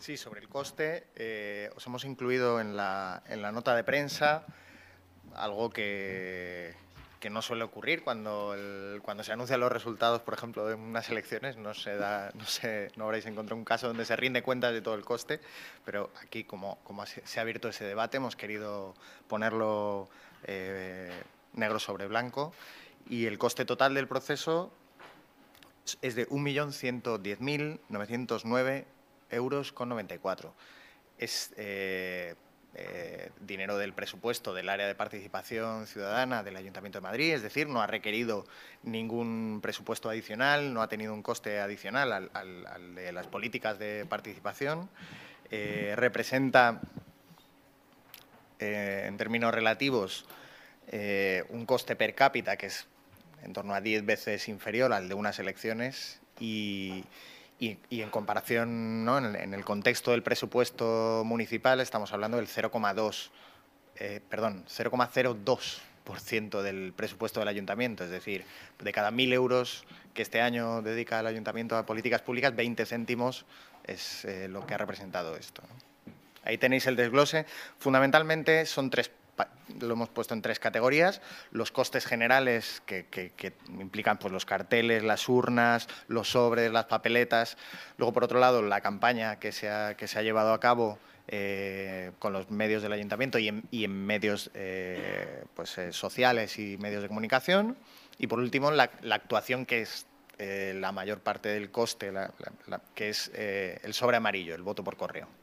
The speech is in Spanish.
Sí, sobre el coste, os hemos incluido en la nota de prensa algo que no suele ocurrir cuando se anuncian los resultados, por ejemplo, de unas elecciones. No habréis encontrado un caso donde se rinde cuentas de todo el coste, pero aquí, como se ha abierto ese debate, hemos querido ponerlo negro sobre blanco. Y el coste total del proceso es de 1.110.909,94 euros. Es dinero del presupuesto del área de participación ciudadana del Ayuntamiento de Madrid, es decir, no ha requerido ningún presupuesto adicional, no ha tenido un coste adicional al de las políticas de participación. Representa, en términos relativos, un coste per cápita que es en torno a 10 veces inferior al de unas elecciones y en comparación, ¿no?, en el contexto del presupuesto municipal estamos hablando del 0,02% del presupuesto del ayuntamiento. Es decir, de cada 1.000 euros que este año dedica el ayuntamiento a políticas públicas, 20 céntimos es lo que ha representado esto, ¿no? Ahí tenéis el desglose. Fundamentalmente son lo hemos puesto en tres categorías: los costes generales que implican, pues, los carteles, las urnas, los sobres, las papeletas. Luego, por otro lado, la campaña que se ha llevado a cabo con los medios del ayuntamiento y en medios sociales y medios de comunicación. Y por último, la actuación, que es la mayor parte del coste, que es el sobre amarillo, el voto por correo.